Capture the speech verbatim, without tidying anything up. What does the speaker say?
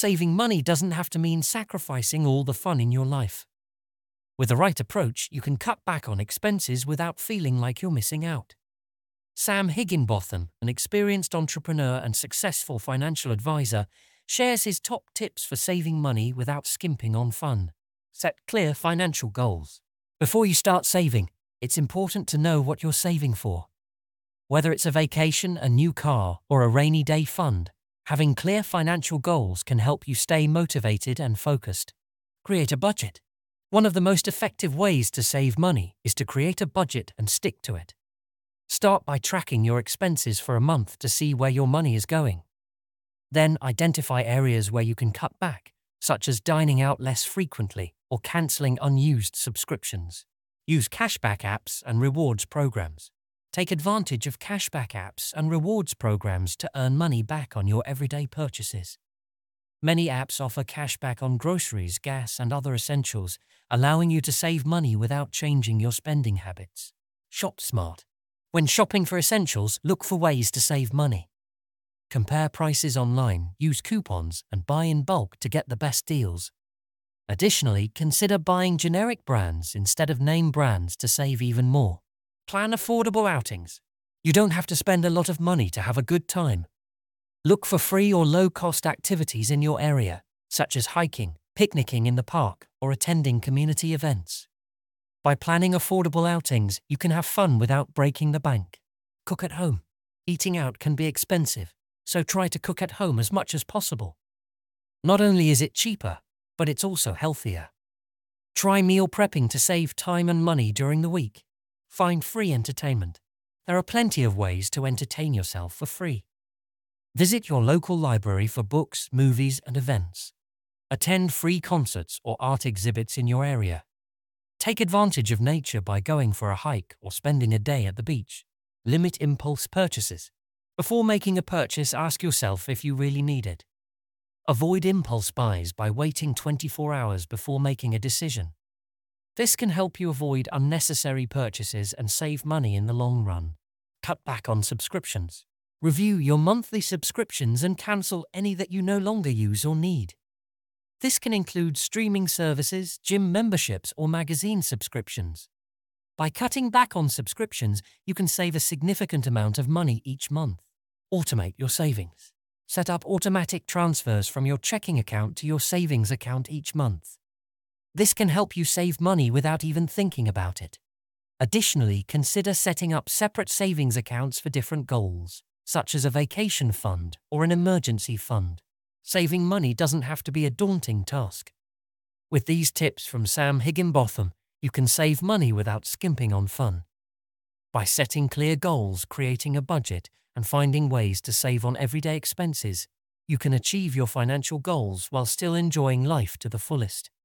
Saving money doesn't have to mean sacrificing all the fun in your life. With the right approach, you can cut back on expenses without feeling like you're missing out. Sam Higginbotham, an experienced entrepreneur and successful financial advisor, shares his top tips for saving money without skimping on fun. Set clear financial goals. Before you start saving, it's important to know what you're saving for. Whether it's a vacation, a new car, or a rainy day fund, having clear financial goals can help you stay motivated and focused. Create a budget. One of the most effective ways to save money is to create a budget and stick to it. Start by tracking your expenses for a month to see where your money is going. Then identify areas where you can cut back, such as dining out less frequently or canceling unused subscriptions. Use cashback apps and rewards programs. Take advantage of cashback apps and rewards programs to earn money back on your everyday purchases. Many apps offer cashback on groceries, gas, and other essentials, allowing you to save money without changing your spending habits. Shop smart. When shopping for essentials, look for ways to save money. Compare prices online, use coupons, and buy in bulk to get the best deals. Additionally, consider buying generic brands instead of name brands to save even more. Plan affordable outings. You don't have to spend a lot of money to have a good time. Look for free or low-cost activities in your area, such as hiking, picnicking in the park, or attending community events. By planning affordable outings, you can have fun without breaking the bank. Cook at home. Eating out can be expensive, so try to cook at home as much as possible. Not only is it cheaper, but it's also healthier. Try meal prepping to save time and money during the week. Find free entertainment. There are plenty of ways to entertain yourself for free. Visit your local library for books, movies, and events. Attend free concerts or art exhibits in your area. Take advantage of nature by going for a hike or spending a day at the beach. Limit impulse purchases. Before making a purchase, ask yourself if you really need it. Avoid impulse buys by waiting twenty-four hours before making a decision. This can help you avoid unnecessary purchases and save money in the long run. Cut back on subscriptions. Review your monthly subscriptions and cancel any that you no longer use or need. This can include streaming services, gym memberships, or magazine subscriptions. By cutting back on subscriptions, you can save a significant amount of money each month. Automate your savings. Set up automatic transfers from your checking account to your savings account each month. This can help you save money without even thinking about it. Additionally, consider setting up separate savings accounts for different goals, such as a vacation fund or an emergency fund. Saving money doesn't have to be a daunting task. With these tips from Sam Higginbotham, you can save money without skimping on fun. By setting clear goals, creating a budget, and finding ways to save on everyday expenses, you can achieve your financial goals while still enjoying life to the fullest.